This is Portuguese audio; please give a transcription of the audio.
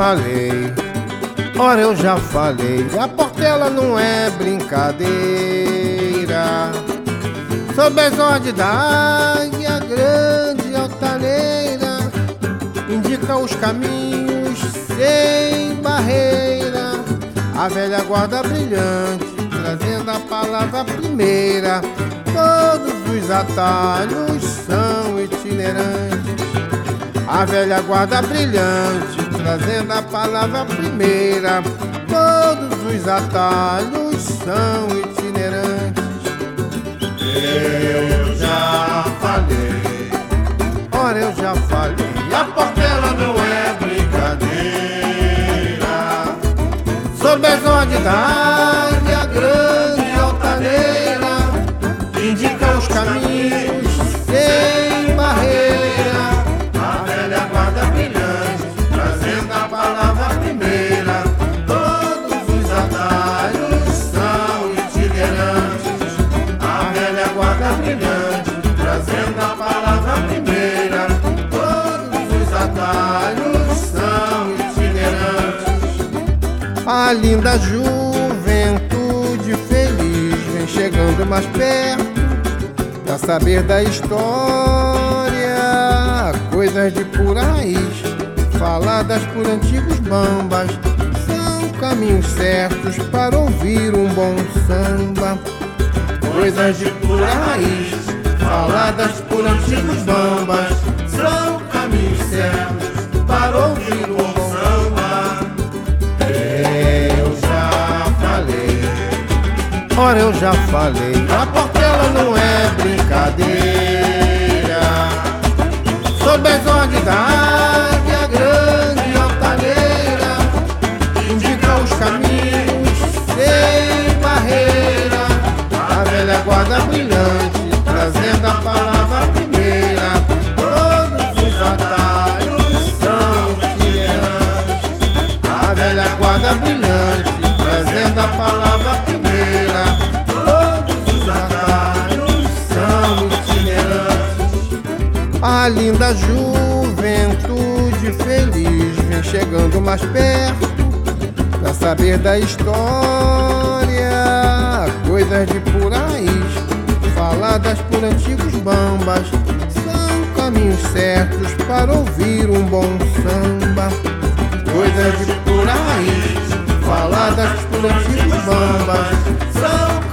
falei, ora eu já falei, a Portela não é brincadeira. Sob as ordens da águia grande altaneira, indica os caminhos sem barreira. A velha guarda brilhante, trazendo a palavra primeira. Todos os atalhos são itinerantes. A velha guarda brilhante, trazendo a palavra primeira. Todos os atalhos são itinerantes. Eu já falei, ora eu já falei, a Portela não é brincadeira. sob as ordens da águia grande altaneira, indica os caminhos sem barreira. A velha guarda brilhante, trazendo a palavra primeira. Todos os atalhos são itinerantes. A velha guarda brilhante, trazendo a palavra primeira. Todos os atalhos são itinerantes. A linda juventude feliz vem chegando mais perto pra saber da história, coisas de por raiz, faladas por antigos bambas. São caminhos certos para ouvir um bom samba. Coisas de pura raiz, faladas por antigos bambas. São caminhos certos para ouvir um bom samba. Eu já falei, ora eu já falei, a Portela não é brincadeira. sob as ordens da águia grande altaneira, indica os caminhos sem barreira. A velha guarda brilhante, trazendo a palavra primeira. Todos os atalhos são itinerantes. A velha guarda brilhante, trazendo a palavra primeira. Todos os atalhos são itinerantes. A linda juventude feliz vem chegando mais perto pra saber da história, coisas de por raiz, faladas por antigos bambas. São caminhos certos para ouvir um bom samba. Coisas de pura raiz, faladas por antigos bambas. São